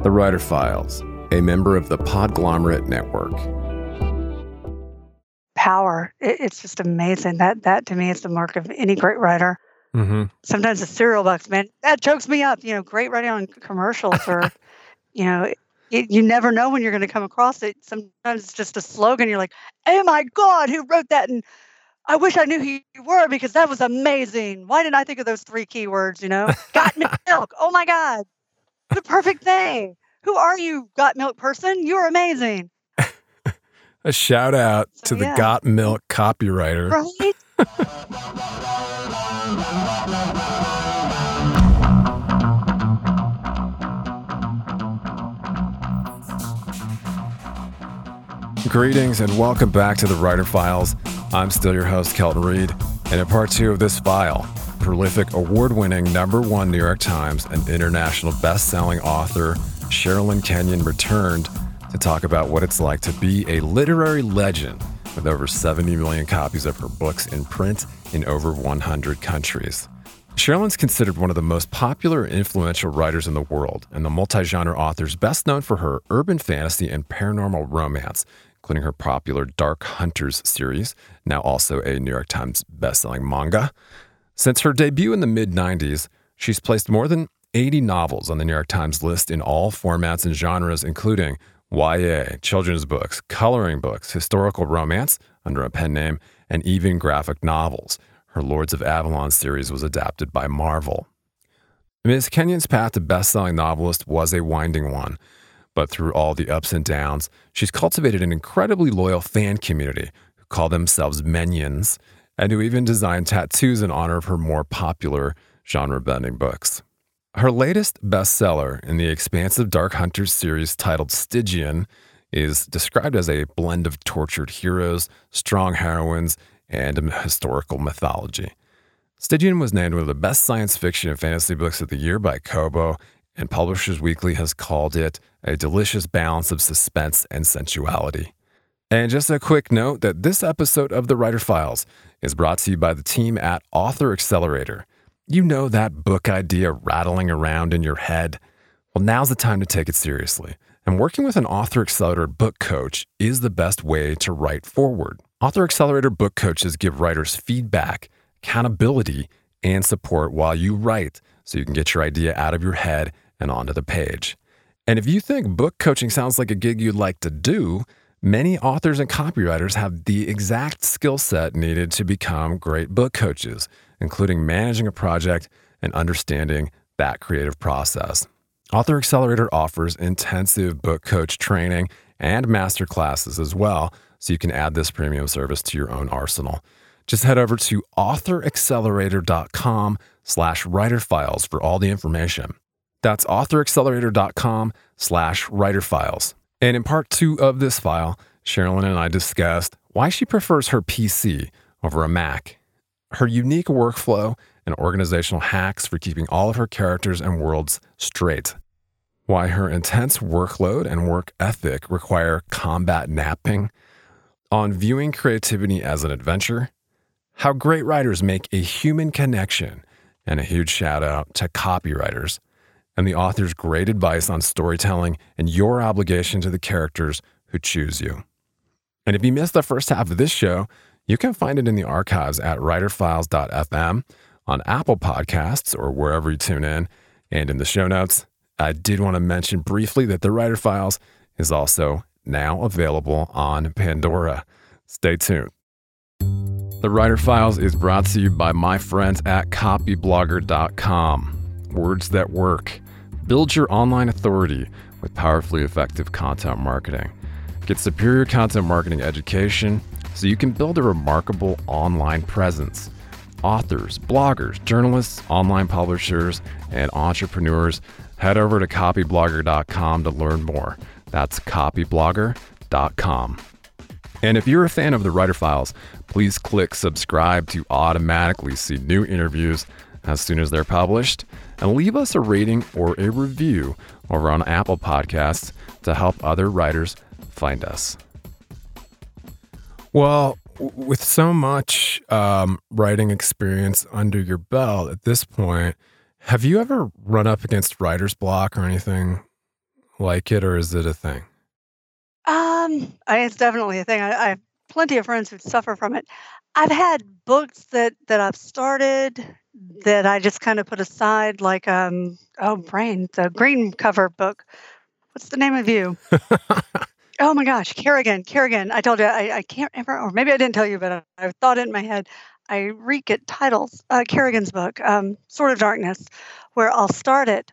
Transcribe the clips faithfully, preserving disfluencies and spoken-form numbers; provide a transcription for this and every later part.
The Writer Files, a member of the Podglomerate Network. Power. It, it's just amazing. That that to me is the mark of any great writer. Mm-hmm. Sometimes the cereal box, man, that chokes me up. You know, great writing on commercials or, you know, it, you never know when you're going to come across it. Sometimes it's just a slogan. You're like, oh my God, who wrote that? And I wish I knew who you were because that was amazing. Why didn't I think of those three keywords, you know? Got milk. Oh my God. The perfect thing. Who are you, Got Milk person? You're amazing. A shout out So, to the yeah. Got Milk copywriter. Right? Greetings and welcome back to the Writer Files. I'm still your host, Kelton Reed, and in part two of this file, prolific award-winning number one New York Times and international best-selling author Sherilyn Kenyon returned to talk about what it's like to be a literary legend with over seventy million copies of her books in print in over one hundred countries. Sherilyn's considered one of the most popular and influential writers in the world, and the multi-genre author is best known for her urban fantasy and paranormal romance, including her popular Dark Hunters series, now also a New York Times bestselling manga. Since her debut in the mid nineties, she's placed more than eighty novels on the New York Times list in all formats and genres, including Y A, children's books, coloring books, historical romance under a pen name, and even graphic novels. Her Lords of Avalon series was adapted by Marvel. Miz Kenyon's path to best-selling novelist was a winding one, but through all the ups and downs, she's cultivated an incredibly loyal fan community who call themselves Minions, and who even designed tattoos in honor of her more popular genre-bending books. Her latest bestseller in the expansive Dark Hunters series titled Stygian is described as a blend of tortured heroes, strong heroines, and a historical mythology. Stygian was named one of the best science fiction and fantasy books of the year by Kobo, and Publishers Weekly has called it a delicious balance of suspense and sensuality. And just a quick note that this episode of The Writer Files is brought to you by the team at Author Accelerator. You know that book idea rattling around in your head? Well, now's the time to take it seriously. And working with an Author Accelerator book coach is the best way to write forward. Author Accelerator book coaches give writers feedback, accountability, and support while you write so you can get your idea out of your head and onto the page. And if you think book coaching sounds like a gig you'd like to do, many authors and copywriters have the exact skill set needed to become great book coaches, including managing a project and understanding that creative process. Author Accelerator offers intensive book coach training and master classes as well, so you can add this premium service to your own arsenal. Just head over to authoraccelerator.com slash writerfiles for all the information. That's authoraccelerator.com slash writerfiles. And in part two of this file, Sherilyn and I discussed why she prefers her P C over a Mac, her unique workflow and organizational hacks for keeping all of her characters and worlds straight, why her intense workload and work ethic require combat napping, on viewing creativity as an adventure, how great writers make a human connection, and a huge shout out to copywriters, and the author's great advice on storytelling and your obligation to the characters who choose you. And if you missed the first half of this show, you can find it in the archives at writerfiles dot f m, on Apple Podcasts, or wherever you tune in, and in the show notes. I did want to mention briefly that The Writer Files is also now available on Pandora. Stay tuned. The Writer Files is brought to you by my friends at copyblogger dot com. Words that work. Build your online authority with powerfully effective content marketing. Get superior content marketing education so you can build a remarkable online presence. Authors, bloggers, journalists, online publishers, and entrepreneurs, head over to copyblogger dot com to learn more. That's copyblogger dot com. And if you're a fan of The Writer Files, please click subscribe to automatically see new interviews as soon as they're published, and leave us a rating or a review over on Apple Podcasts to help other writers find us. Well, with so much um, writing experience under your belt at this point, have you ever run up against writer's block or anything like it, or is it a thing? Um, I it's definitely a thing. I, I have plenty of friends who suffer from it. I've had books that that I've started that I just kind of put aside, like um, oh, brain, the green cover book. What's the name of you? Oh my gosh, Kerrigan, Kerrigan. I told you I, I can't remember, or maybe I didn't tell you, but I, I thought it in my head. I reek at titles. Uh, Kerrigan's book, um, Sword of Darkness, where I'll start it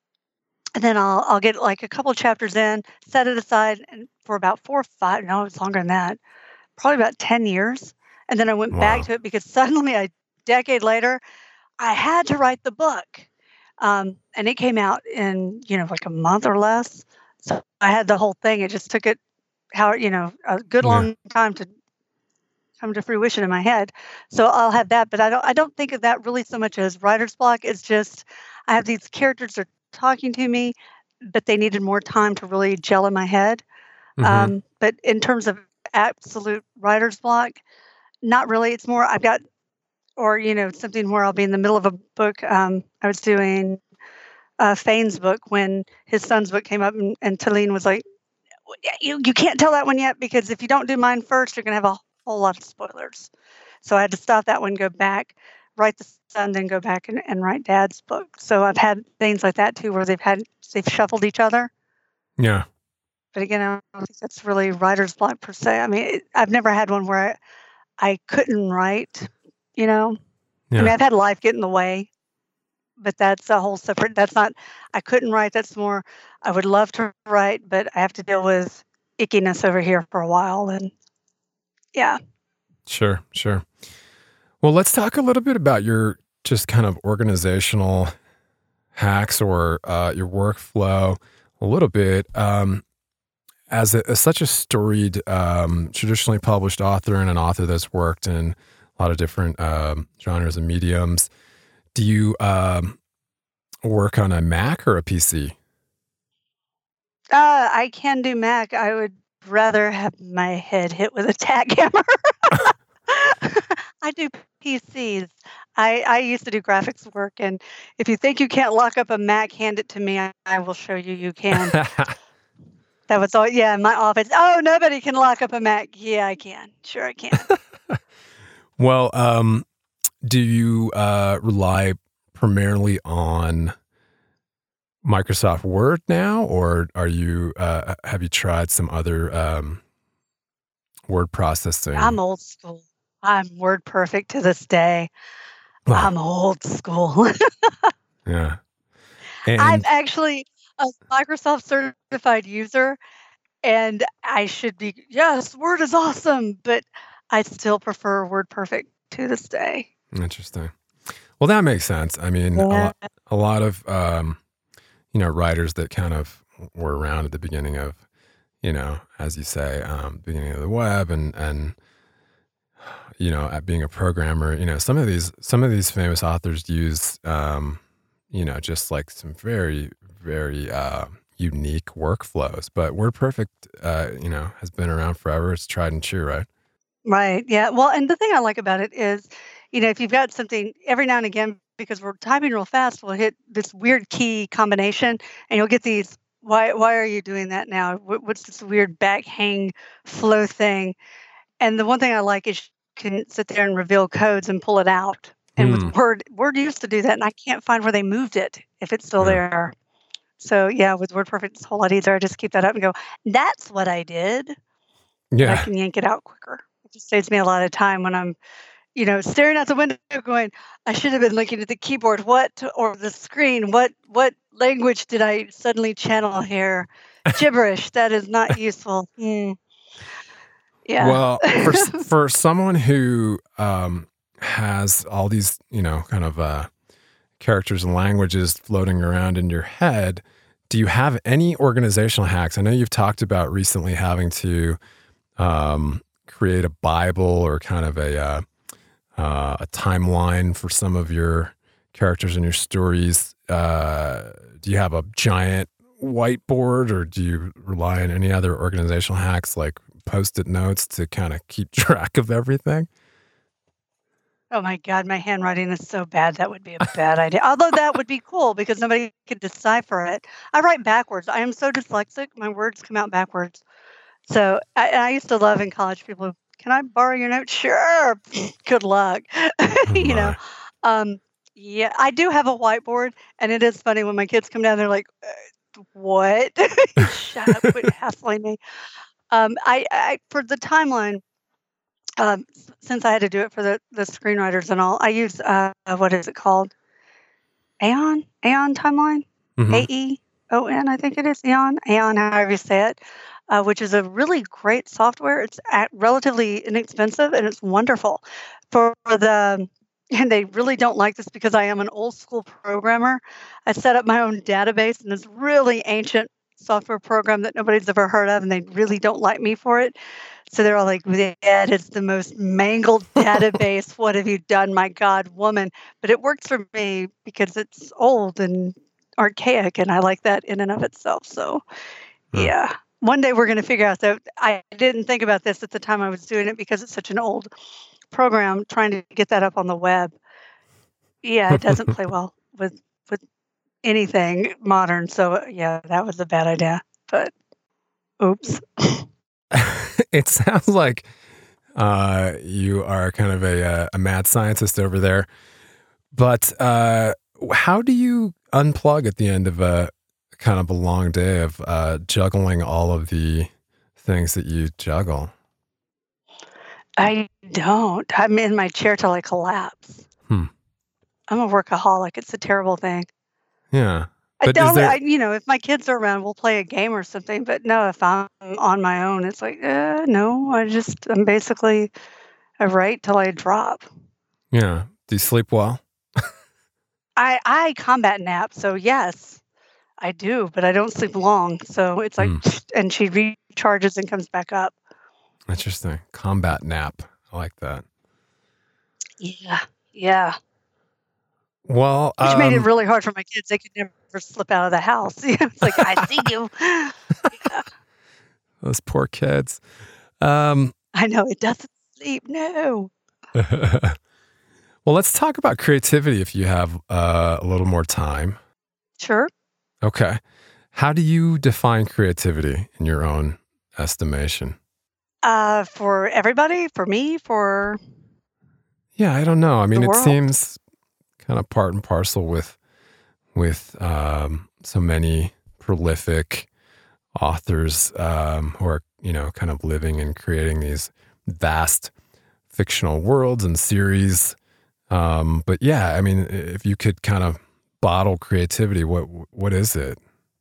and then I'll I'll get like a couple chapters in, set it aside, and for about four or five. No, it's longer than that. Probably about ten years, and then I went back Wow. to it because suddenly, a decade later, I had to write the book, um, and it came out in you know like a month or less. So I had the whole thing. It just took it how you know a good Yeah. long time to come to fruition in my head. So I'll have that, but I don't I don't think of that really so much as writer's block. It's just I have these characters that are talking to me, but they needed more time to really gel in my head. Hmm. Um, but in terms of absolute writer's block, not really. It's more I've got or you know something where I'll be in the middle of a book. Um, I was doing uh, Fane's book when his son's book came up, and, and Talene was like, "Well, yeah, "You you can't tell that one yet because if you don't do mine first, you're gonna have a whole lot of spoilers." So I had to stop that one, go back, write the son, then go back and, and write dad's book. So I've had things like that too, where they've had they've shuffled each other. Yeah. But again, I don't think that's really writer's block per se. I mean, it, I've never had one where I, I couldn't write. You know, I mean, Yeah. I've had life get in the way, but that's a whole separate. That's not. I couldn't write. That's more. I would love to write, but I have to deal with ickiness over here for a while, and yeah. Sure. Sure. Well, let's talk a little bit about your just kind of organizational hacks or uh, your workflow a little bit. Um, as, a, as such a storied, um, traditionally published author and an author that's worked in a lot of different um, genres and mediums, do you um, work on a Mac or a P C? Uh, I can do Mac. I would rather have my head hit with a tack hammer. I do P Cs. I, I used to do graphics work, and if you think you can't lock up a Mac, hand it to me. I, I will show you you can. That was all. Yeah, in my office. Oh, nobody can lock up a Mac. Yeah, I can. Sure, I can. Well, um, do you uh, rely primarily on Microsoft Word now, or are you uh, have you tried some other um, word processing? I'm old school. I'm word perfect to this day. Wow. I'm old school. Yeah. I'm And actually a Microsoft certified user. And I should be, yes, Word is awesome, but I still prefer WordPerfect to this day. interesting. Well, that makes sense. I mean, a Yeah. lot, a lot of um, you know writers that kind of were around at the beginning of, you know, as you say, um, beginning of the web, and and you know, at being a programmer, you know, some of these some of these famous authors use, um, you know, just like some very very uh, unique workflows. But WordPerfect, uh, you know, has been around forever. It's tried and true, right? Right. Yeah. Well, and the thing I like about it is, you know, if you've got something every now and again, because we're typing real fast, we'll hit this weird key combination and you'll get these. Why, why are you doing that now? What, what's this weird back hang flow thing? And the one thing I like is you can sit there and reveal codes and pull it out. And with Hmm. Word, Word used to do that, and I can't find where they moved it if it's still Yeah. there. So yeah, with WordPerfect, it's a whole lot easier. I just keep that up and go, that's what I did. And I Yeah. can yank it out quicker. It just saves me a lot of time when I'm, you know, staring out the window going, I should have been looking at the keyboard. What or the screen? What what language did I suddenly channel here? Gibberish. That is not useful. Hmm. Yeah. Well, for s- for someone who um, has all these, you know, kind of uh, characters and languages floating around in your head, do you have any organizational hacks? I know you've talked about recently having to um, create a Bible or kind of a uh, uh, a timeline for some of your characters and your stories. Uh, do you have a giant whiteboard, or do you rely on any other organizational hacks like post-it notes to kind of keep track of everything? Oh my god, my handwriting is so bad, that would be a bad idea. Although that would be cool because nobody could decipher it. I write backwards. I am so dyslexic, my words come out backwards. So, I I used to love in college people, "Can I borrow your notes?" "Sure." Good luck. Oh You know? my. Um, yeah, I do have a whiteboard, and it is funny when my kids come down, they're like, "Uh, what? Shut up, quit hassling me." Um, I I for the timeline, um, s since I had to do it for the the screenwriters and all, I use, uh, what is it called? Aeon? Aeon Timeline? Mhm. A E O N, I think it is, Aeon? Aeon, however you say it, uh, which is a really great software. It's at relatively inexpensive, and it's wonderful. For the and they really don't like this because I am an old school programmer. I set up my own database in this really ancient software program that nobody's ever heard of, and they really don't like me for it. So they're all like, "That is the most mangled database. What have you done, my god, woman?" But it works for me because it's old and archaic, and I like that in and of itself. So, Mm. yeah. One day we're gonna figure out that I didn't think about this at the time I was doing it because it's such an old program trying to get that up on the web. Yeah, it doesn't play well with with anything modern. So, uh, yeah, that was a bad idea. But oops. It sounds like uh, you are kind of a, uh, a mad scientist over there. But uh, w- how do you unplug at the end of a kind of a long day of uh, juggling all of the things that you juggle? I don't. I'm in my chair till I collapse. Hmm. I'm a workaholic. It's a terrible thing. Yeah. I But is don't, there, I, you know, if my kids are around, we'll play a game or something. But no, if I'm on my own, it's like, uh, no, I just, I'm basically, I write till I drop. yeah. Do you sleep well? I, I combat nap. So yes, I do, but I don't sleep long. So it's like, Hmm. and she recharges and comes back up. Interesting. Combat nap. I like that. Yeah. Yeah. Well, Which made it um, really hard for my kids. They could never slip out of the house. You know, it's like, I see you. Yeah. those poor kids. Um, I know it doesn't sleep. No. well, let's talk about creativity if you have uh, a little more time. Sure. Okay. How do you define creativity in your own estimation? Uh, for everybody, for me, for Yeah, I don't know. I the mean, it world. seems kind of part and parcel with with um, so many prolific authors um, who are, you know, kind of living and creating these vast fictional worlds and series. Um, but yeah, I mean, if you could kind of bottle creativity, what what is it?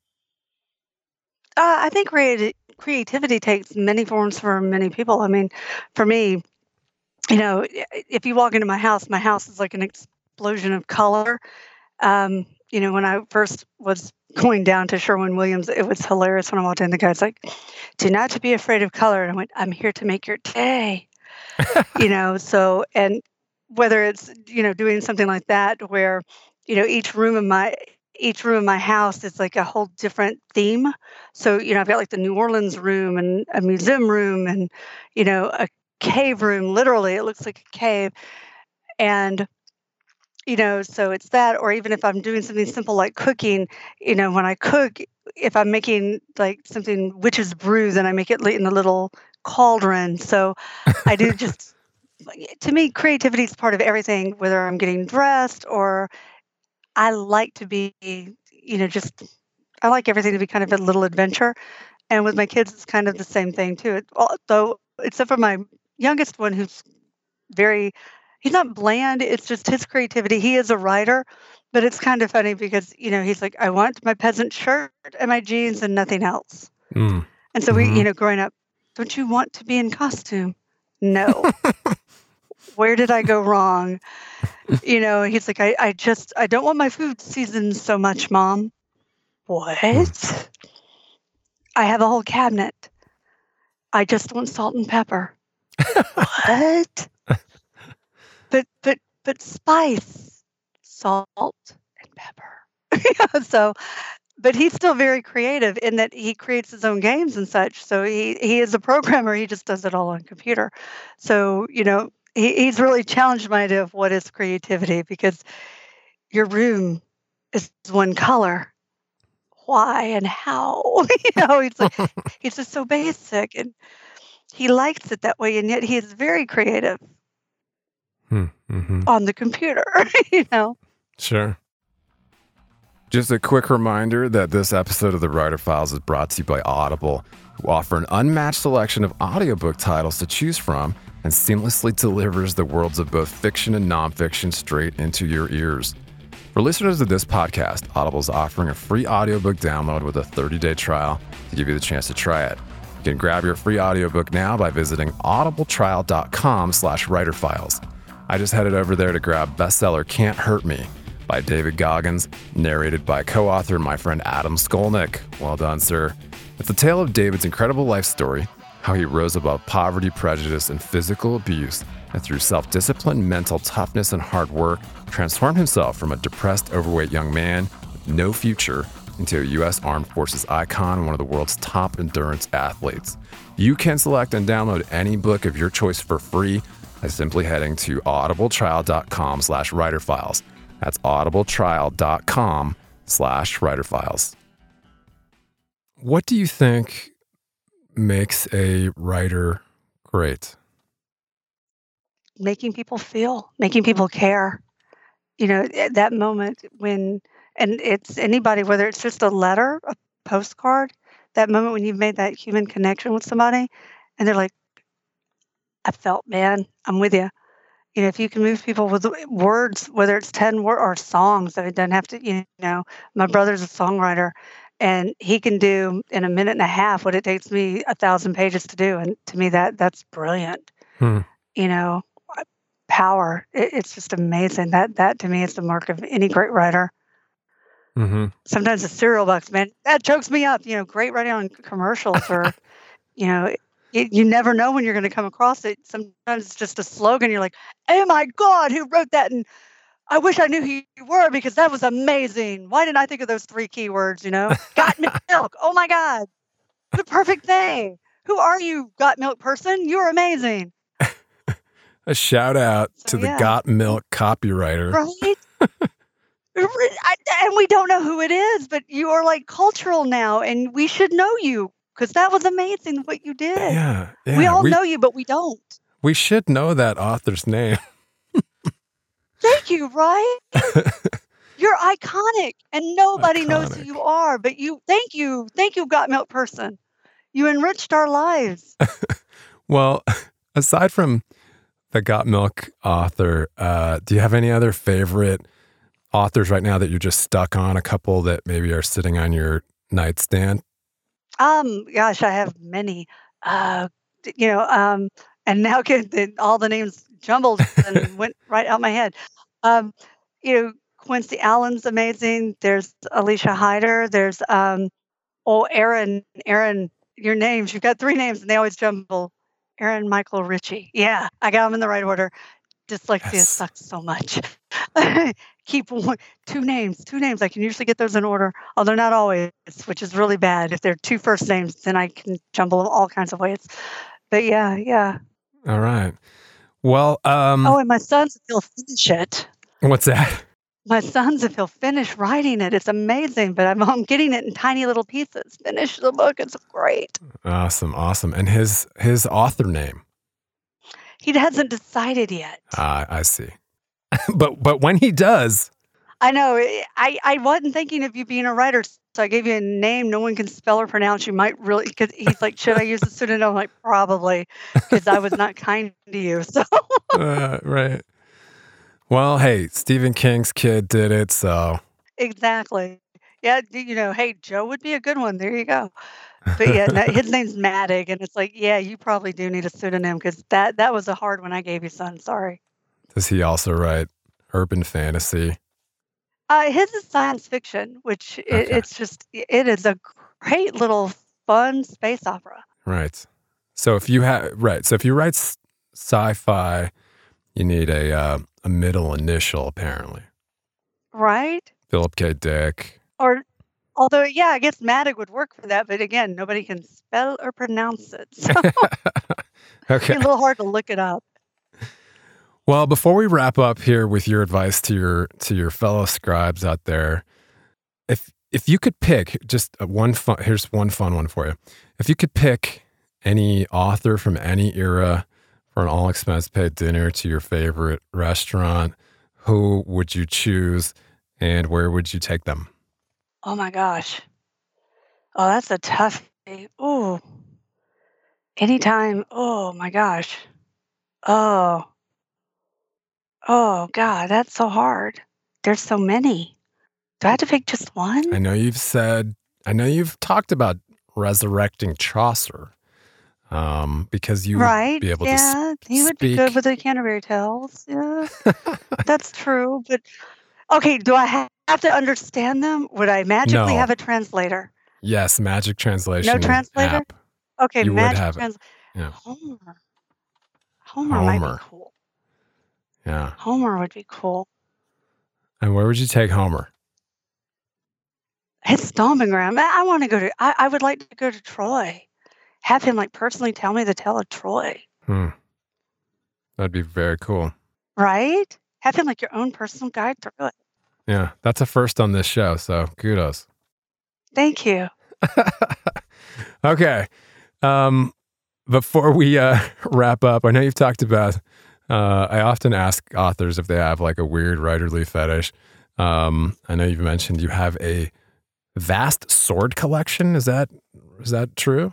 Uh, I think creati- creativity takes many forms for many people. I mean, for me, you know, i- if you walk into my house, my house is like an explosion of color. Um, you know, when I first was going down to Sherwin-Williams, it was hilarious when I walked in. The guy's like, "Do not to be afraid of color." And I went, "I'm here to make your day." You know, so and whether it's, you know, doing something like that where, you know, each room in my each room in my house is like a whole different theme. So, you know, I've got like the New Orleans room and a museum room and, you know, a cave room. Literally, it looks like a cave. And you know, so it's that, or even if I'm doing something simple like cooking, you know, when I cook, if I'm making like something witch's brew, then I make it li- in a little cauldron. So I do just, like, to me, creativity is part of everything, whether I'm getting dressed or I like to be, you know, just, I like everything to be kind of a little adventure. And with my kids, it's kind of the same thing too. It, although, except for my youngest one, who's very he's not bland, it's just his creativity. He is a writer, but it's kind of funny because, you know, he's like, "I want my peasant shirt and my jeans and nothing else." Mm. And so we, Hmm. you know, growing up, "Don't you want to be in costume?" "No." "Where did I go wrong?" You know, he's like, "I I just I don't want my food seasoned so much, Mom." Mm. "What?" "I have a whole cabinet. I just want salt and pepper." "What?" "But but but spice, salt and pepper." Yeah, so but he's still very creative in that he creates his own games and such. So he he is a programmer, he just does it all on computer. So, you know, he, he's really challenged my idea of what is creativity because your room is one color. Why and how? you know, he's like he's just so basic, and he likes it that way, and yet he is very creative Hmm, mm-hmm. on the computer. you know. Sure. Just a quick reminder that this episode of the Writer Files is brought to you by Audible, who offer an unmatched selection of audiobook titles to choose from and seamlessly delivers the worlds of both fiction and nonfiction straight into your ears. For listeners of this podcast, Audible is offering a free audiobook download with a thirty-day trial to give you the chance to try it. You can grab your free audiobook now by visiting audibletrial.com slash writerfiles. I just headed over there to grab bestseller Can't Hurt Me by David Goggins, narrated by co-author my friend Adam Skolnick. Well done, sir. It's a tale of David's incredible life story, how he rose above poverty, prejudice, and physical abuse, and through self-discipline, mental toughness, and hard work, transformed himself from a depressed, overweight young man with no future into a U S Armed Forces icon and one of the world's top endurance athletes. You can select and download any book of your choice for free by simply heading to audibletrial.com slash writerfiles. That's audibletrial.com slash writerfiles. What do you think makes a writer great? Making people feel, making people care. You know, at that moment when, and it's anybody, whether it's just a letter, a postcard, that moment when you've made that human connection with somebody, and they're like, I felt, man, I'm with you. You know, if you can move people with words, whether it's ten words or songs, I mean, it doesn't have to, you know, my brother's a songwriter and he can do in a minute and a half what it takes me a thousand pages to do. And to me, that that's brilliant. Hmm. You know, power. It, it's just amazing. That, that to me is the mark of any great writer. Mm-hmm. Sometimes the cereal box, man, that chokes me up. You know, great writing on commercials or, you know, It, you never know when you're going to come across it. Sometimes it's just a slogan. You're like, oh my God, who wrote that? And I wish I knew who you were because that was amazing. Why didn't I think of those three keywords, you know? Got milk. Oh my God. The perfect thing. Who are you, got milk person? You're amazing. A shout out So, to the yeah. Got Milk copywriter. Right? I, and we don't know who it is, but you are like cultural now and we should know you. Because that was amazing what you did. Yeah, yeah. We all we, know you, but we don't. we should know that author's name. Thank you, right? You're iconic, and nobody knows who Iconic. you are. But you, thank you, thank you, Got Milk person. You enriched our lives. Well, aside from the Got Milk author, uh, do you have any other favorite authors right now that you're just stuck on? A couple that maybe are sitting on your nightstand? Um, gosh, I have many. Uh, d- you know, um, and now get the, all the names jumbled and went right out my head. Um, you know, Quincy Allen's amazing. There's Alicia Hyder. There's um, oh, Aaron. Aaron, your names. You've got three names, and they always jumble. Aaron Michael Ritchie. Yeah, I got them in the right order. Dyslexia Yes. sucks so much. Keep one, two names, two names. I can usually get those in order, although not always, which is really bad. If they're two first names, then I can jumble them all kinds of ways. But yeah, yeah. All right. Well, um, Oh, and my sons, if he'll finish it. what's that? My sons, if he'll finish writing it, it's amazing. But I'm, I'm getting it in tiny little pieces. Finish the book. It's great. Awesome, awesome. And his his author name? He hasn't decided yet. Ah, I see. but but when he does, I know. I, I wasn't thinking of you being a writer, so I gave you a name no one can spell or pronounce. You might really, because he's like, should I use a pseudonym? I'm like, probably, because I was not kind to you. So uh, right. Well, hey, Stephen King's kid did it, so. exactly. Yeah, you know, hey, Joe would be a good one. There you go. But yeah, no, his name's Madig, and it's like, yeah, you probably do need a pseudonym because that that was a hard one I gave you, son. Sorry. Does he also write urban fantasy? Uh, his is science fiction, which it, Okay. it's just it is a great little fun space opera. Right. So if you have right, so if you write s- sci-fi, you need a uh, a middle initial apparently. Right? Philip K. Dick. Or, although, yeah, I guess Madig would work for that, but again, nobody can spell or pronounce it. So Okay. it's a little hard to look it up. Well, before we wrap up here with your advice to your to your fellow scribes out there, if if you could pick just a one fun, here's one fun one for you. If you could pick any author from any era for an all expense paid dinner to your favorite restaurant, who would you choose and where would you take them? Oh my gosh. Oh, that's a tough. Oh, anytime. Oh my gosh. Oh, oh God, that's so hard. There's so many. Do I have to pick just one? I know you've said, I know you've talked about resurrecting Chaucer, um, because you would Right. be able to s- Yeah, he would be good speak. with the Canterbury Tales. Yeah, that's true. But okay, do I ha- have to understand them? Would I magically No. have a translator? Yes, magic No translation translator? app. Okay, You would magic have it. trans. Yeah. Homer. Homer might be Homer. cool. Yeah. Homer would be cool. And where would you take Homer? His stomping ground. I, I want to go to. I, I would like to go to Troy. Have him like personally tell me the tale of Troy. Hmm. That'd be very cool. Right? Have him like your own personal guide through it. Yeah. That's a first on this show. So kudos. Thank you. Okay. Um, before we uh, wrap up, I know you've talked about, uh, I often ask authors if they have like a weird writerly fetish. Um, I know you've mentioned you have a vast sword collection. Is that, is that true?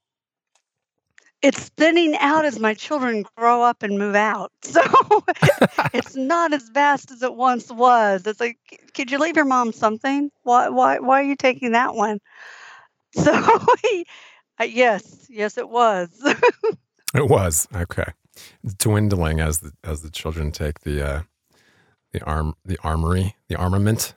It's thinning out as my children grow up and move out. So it's not as vast as it once was. It's like, "C- could you leave your mom something? Why, why, why are you taking that one?" So uh, yes, yes, it was. It was. Okay. It's dwindling as the, as the children take the, uh, the arm, the armory, the armament.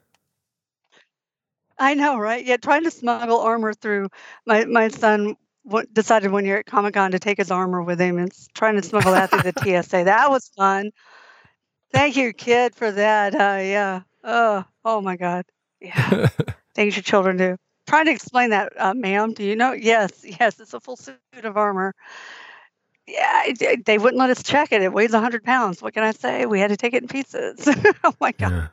I know, right? Yeah, trying to smuggle armor through. My my son w- decided one year at Comic Con to take his armor with him and s- trying to smuggle that through the T S A. That was fun. Thank you, kid, for that. Uh, yeah. Oh, oh my God. Yeah. Things your children do. Trying to explain that, uh, ma'am. Do you know? Yes, yes. It's a full suit of armor. Yeah, it- it- they wouldn't let us check it. It weighs a hundred pounds. What can I say? We had to take it in pieces. Oh my God. Yeah.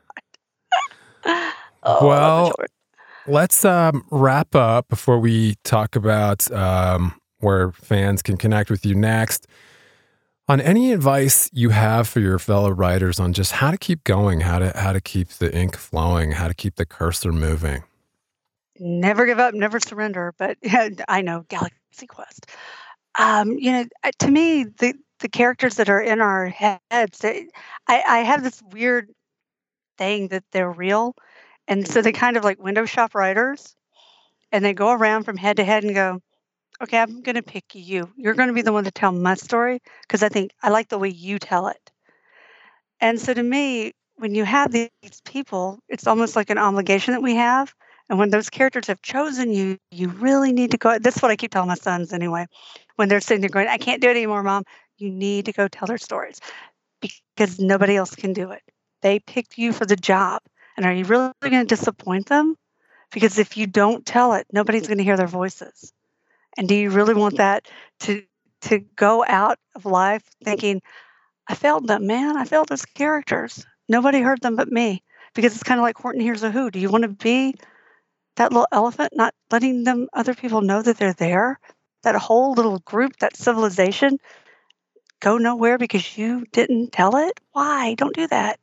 Oh, I love the Well, children. let's um, wrap up before we talk about um, where fans can connect with you next. On any advice you have for your fellow writers on just how to keep going, how to how to keep the ink flowing, how to keep the cursor moving. Never give up, never surrender. But yeah, I know Galaxy Quest. Um, you know, uh, to me, the the characters that are in our heads, they, I, I have this weird thing that they're real, and so they kind of like window shop writers, and they go around from head to head and go, "Okay, I'm going to pick you. You're going to be the one to tell my story because I think I like the way you tell it." And so to me, when you have these people, it's almost like an obligation that we have. And when those characters have chosen you, you really need to go. That's what I keep telling my sons anyway. When they're sitting there going, "I can't do it anymore, mom," you need to go tell their stories because nobody else can do it. They picked you for the job. And are you really going to disappoint them? Because if you don't tell it, nobody's going to hear their voices. And do you really want that to to go out of life thinking, "I failed them, man. I failed those characters. Nobody heard them but me." Because it's kind of like Horton Hears a Who. Do you want to be that little elephant, not letting them other people know that they're there? That whole little group, that civilization, go nowhere because you didn't tell it? Why? Don't do that.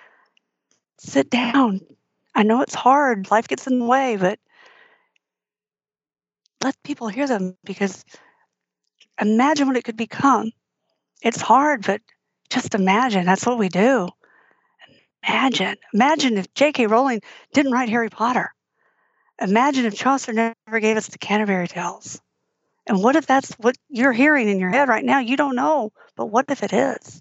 Sit down. I know it's hard. Life gets in the way, but let people hear them because imagine what it could become. It's hard, but just imagine. That's what we do. Imagine. Imagine if J K. Rowling didn't write Harry Potter. Imagine if Chaucer never gave us the Canterbury Tales. And what if that's what you're hearing in your head right now? You don't know, but what if it is?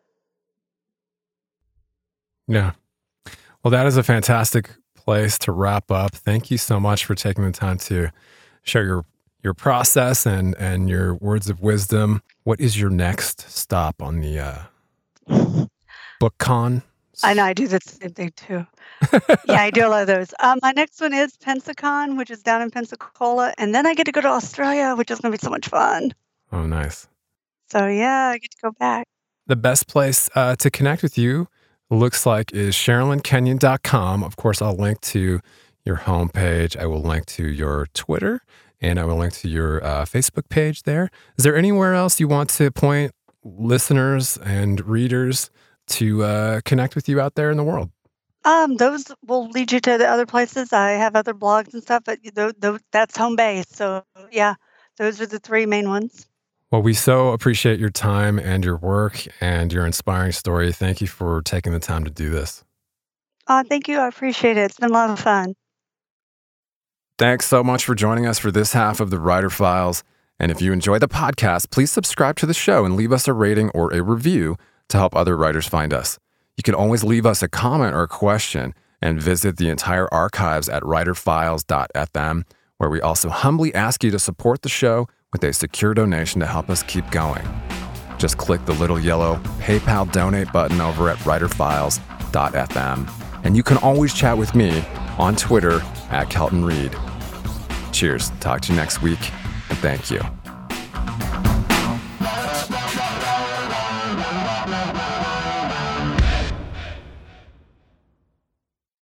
Yeah. Well, that is a fantastic place to wrap up. Thank you so much for taking the time to share your your process and and your words of wisdom. What is your next stop on the uh, BookCon? I know I do the same thing too. Yeah, I do a lot of those. Um, my next one is Pensacon, which is down in Pensacola, and then I get to go to Australia, which is going to be so much fun. Oh, nice. So yeah, I get to go back. the best place uh, to connect with you looks like is Sherilyn Kenyon dot com. Of course, I'll link to your homepage. I will link to your Twitter, and I will link to your uh, Facebook page there. Is there anywhere else you want to point listeners and readers to uh, connect with you out there in the world? Um, those will lead you to the other places. I have other blogs and stuff, but th- th- that's home base. So yeah, those are the three main ones. Well, we so appreciate your time and your work and your inspiring story. Thank you for taking the time to do this. Uh, thank you. I appreciate it. It's been a lot of fun. Thanks so much for joining us for this half of the Writer Files. And if you enjoy the podcast, please subscribe to the show and leave us a rating or a review to help other writers find us. You can always leave us a comment or a question and visit the entire archives at writer files dot f m, where we also humbly ask you to support the show with a secure donation to help us keep going. Just click the little yellow PayPal donate button over at writer files dot f m. And you can always chat with me on Twitter at Kelton Reid. Cheers. Talk to you next week, and thank you.